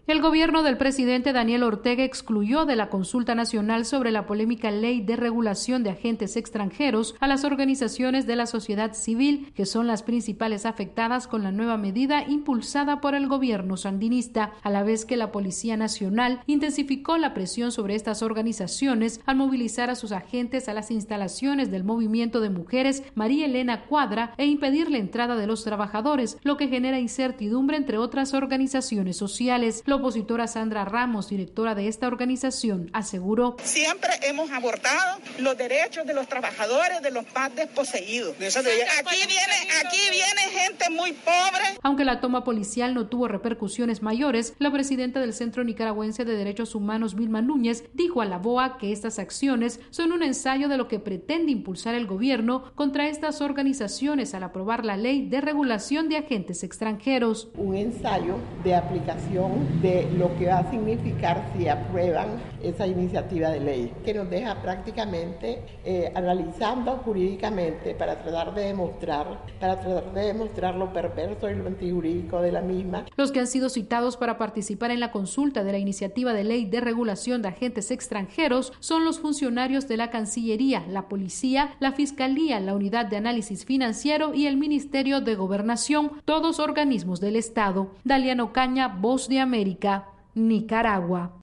El gobierno del presidente Daniel Ortega excluyó de la consulta nacional sobre la polémica ley de regulación de agentes extranjeros a las organizaciones de la sociedad civil, que son las principales afectadas con la nueva medida impulsada por el gobierno sandinista, a la vez que la Policía Nacional intensificó la presión sobre estas organizaciones al movilizar a sus agentes a las instalaciones del movimiento de mujeres María Elena Cuadra e impedir la entrada de los trabajadores, lo que genera incertidumbre entre otras organizaciones sociales. La opositora Sandra Ramos, directora de esta organización, aseguró: siempre hemos abordado los derechos de los trabajadores, de los más desposeídos. Aquí viene gente muy pobre. Aunque la toma policial no tuvo repercusiones mayores, la presidenta del Centro Nicaragüense de Derechos Humanos, Vilma Núñez, dijo a la BOA que estas acciones son un ensayo de lo que pretende impulsar el gobierno contra estas organizaciones al aprobar la ley de regulación de agentes extranjeros. Un ensayo de aplicación de lo que va a significar si aprueban esa iniciativa de ley, que nos deja prácticamente analizando jurídicamente para tratar de demostrar lo perverso y lo antijurídico de la misma. Los que han sido citados para participar en la consulta de la iniciativa de ley de regulación de agentes extranjeros son los funcionarios de la Cancillería, la Policía, la Fiscalía, la Unidad de Análisis Financiero y el Ministerio de Gobernación, todos organismos del Estado. Daliano Caña, Voz de América, Nicaragua.